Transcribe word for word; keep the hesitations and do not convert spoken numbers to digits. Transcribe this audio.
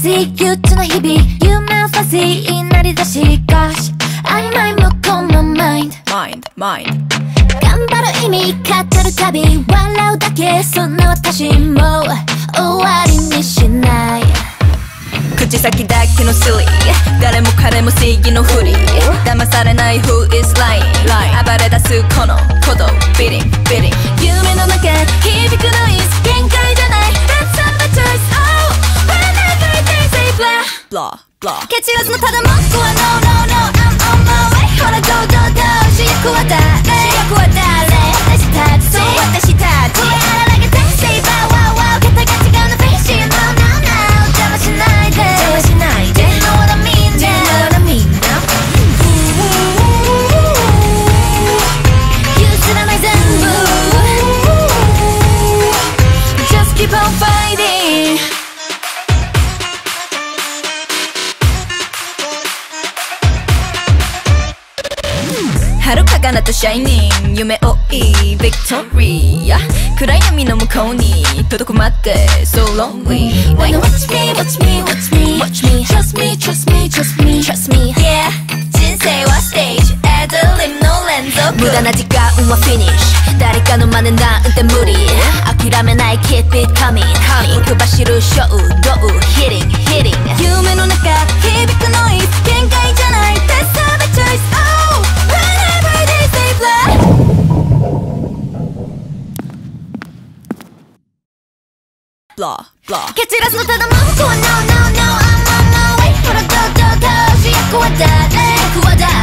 busy 憂鬱な日々夢をファジーになりだし Gosh曖昧もこの mind Mind, mind 頑張る意味語るたび笑うだけそんな私も終わりにしない口先だけの silly 誰も彼も正義のふり騙されない who is lying 暴れ出すこの鼓動 beating, beating 夢の中響くノイズ限界じゃない That's not my choice Oh whenever they say blah blah, blah 蹴散らすのただ文句は No, no, no I'm on my way ほらどうどうどう主役は誰主役は誰私たちそう私たち声荒げて Say bow wow wow 肩が違うの Face you No, no, no 邪魔しないで邪魔しないで Do you know what I mean? Do you know what I mean? You 知らない全部 Just keep on fighting 遥か彼方シャイニング夢追いビクトリー暗闇の向こうに届くまで So lonely Wanna watch me, watch me, watch me, watch me Trust me, trust me, trust me, trust me Yeah 人生はステージアドリブの連続無駄な時間はフィニッシュ誰かの真似なんて無理諦めない Keep it coming 行く走る衝動 Hitting, hitting 夢の中響くノイズ限界じゃない That's not my choice Oh whenever they say blah blah, blah 蹴散らすのただ文句は No, no, no I'm on my way ほらどうどうどう主役は誰主役は誰